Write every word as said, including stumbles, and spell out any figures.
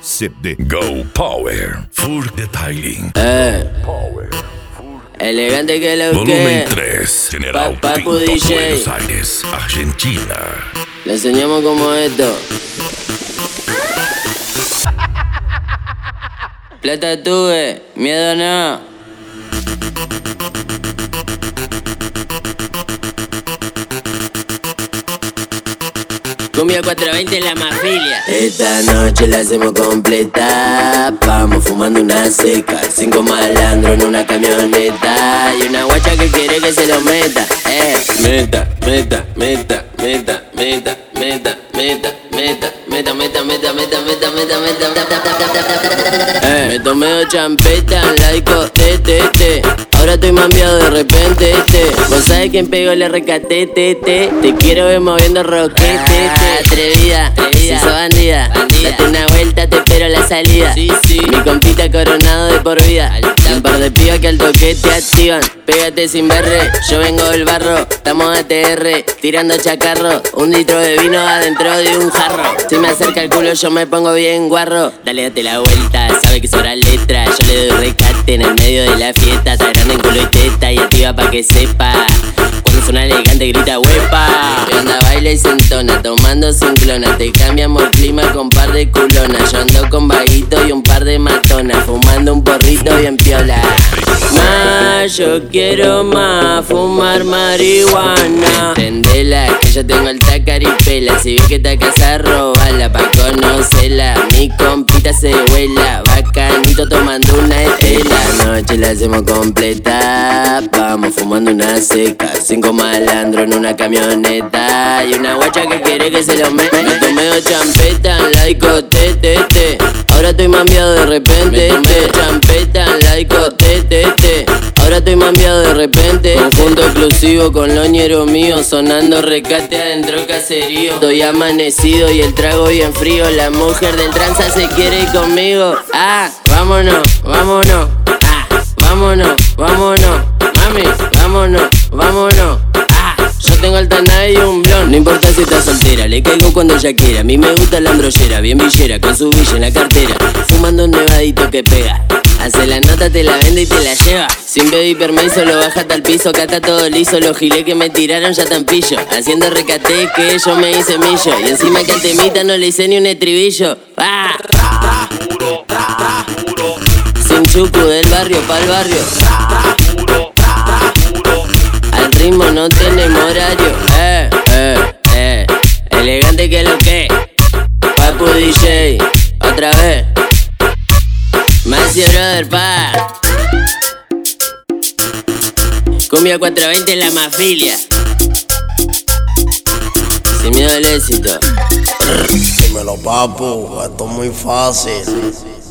Sip de Go Power Full Detailing. Eh, elegante que lo Volumen que tres, General Pa- Papu Pinto, D J. Buenos Aires, Argentina. le enseñamos como esto. Plata tuve, miedo no. Cumbia cuatrocientos veinte en la mafilia. Esta noche la hacemos completa. Vamos fumando una seca. Cinco malandros en una camioneta. Y una guacha que quiere que se lo meta. Eh. Meta, meta, meta, meta, meta, meta, meta, meta, meta, meta, meta, meta, meta, meta, meta, meta. Eh. Me tomé dos champetas en la discoteca, te, te. Ahora estoy mambiado de repente, te. Vos sabés quién pegó el R K T, te, te. Te quiero ver moviendo roquete, te. Atrevida, si sos bandida, date una vuelta, te espero a la salida. Sí, sí. Mi compita coronado de por vida. Un par de pibas que al toque te activan. Pégate sin berre, yo vengo del barro. Estamos a T R, tirando chacarro. Un litro de vino adentro de un jarro. Si me acerca el culo yo me pongo bien guarro. Dale, date la vuelta, sabe que sobra letra. Yo le doy recate en el medio de la fiesta. Está grande en culo y teta y activa pa' que sepa. Cuando suena elegante grita huepa. Y anda, baila y se entona, tomando sin clona. Te cambiamos clima con par de culonas. Yo ando con vaguito y un par de matonas, fumando un porrito bien piola. Más, yo quiero más, fumar marihuana. Prendela, que yo tengo el tacaripela. Si ves que te casa, robala pa' conocerla. Mi compita se vuela, bacanito tomando una estela. La noche la hacemos completa. Vamos fumando una seca. Cinco malandros en una camioneta. Y una guacha que quiere que se lo meta. Me tomé dos champetas en la discoteca, te, te. Ahora estoy mambiado de repente, me tomé champeta en la discoteca, te, te. Ahora estoy mambiado de repente. Conjunto exclusivo con loñero mío, sonando recate adentro caserío. Estoy amanecido y el trago bien frío. La mujer del tranza se quiere ir conmigo. Ah, vámonos, vámonos. Ah, vámonos, vámonos. Mami, vámonos, vámonos. Ah, yo tengo altanada y un blon. No importa si estás soltera, le caigo cuando ella quiera. A mí me gusta la ambrollera, bien villera, con su villa en la cartera. Fumando un nevadito que pega. Hace la nota, te la vende y te la lleva. Sin pedir permiso, lo baja hasta el piso. Acá está todo liso, los giles que me tiraron ya tan pillo. Haciendo recate que yo me hice millo. Y encima que al temita no le hice ni un estribillo. ¡Ah! Sin chucu del barrio pa'l barrio. Al ritmo no tenemos horario. Eh, eh, eh. Elegante que lo que. Papu D J, otra vez. Macio brother, pa. Cumbia cuatrocientos veinte en la mafilia. Sin miedo al éxito. Dímelo, papu, esto es muy fácil.